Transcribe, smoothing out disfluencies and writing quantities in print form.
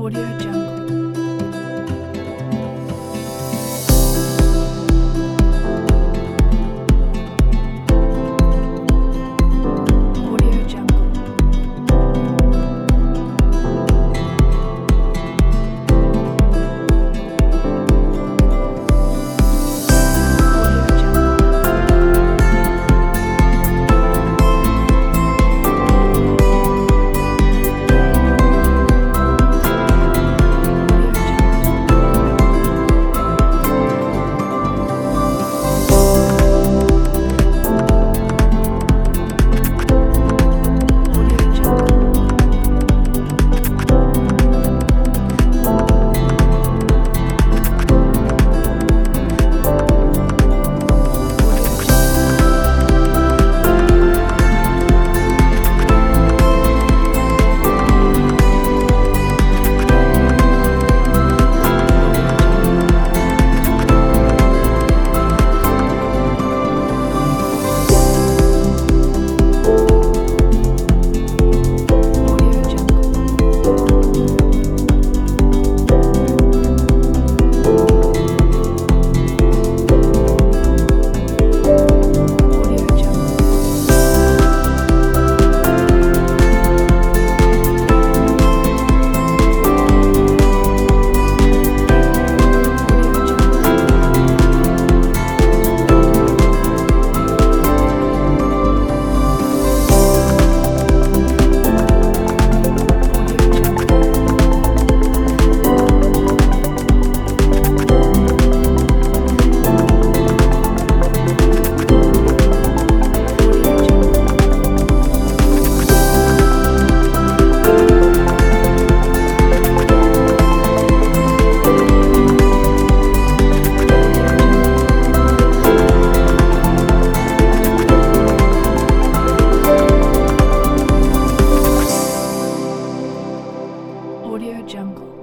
Audio Jungle. Audio Jungle. Audio Jungle. Audio Jungle. Audio Jungle. Audio Jungle. Audio Jungle. Audio Jungle. Audio Jungle. Audio Jungle. Audio Jungle. Audio Jungle.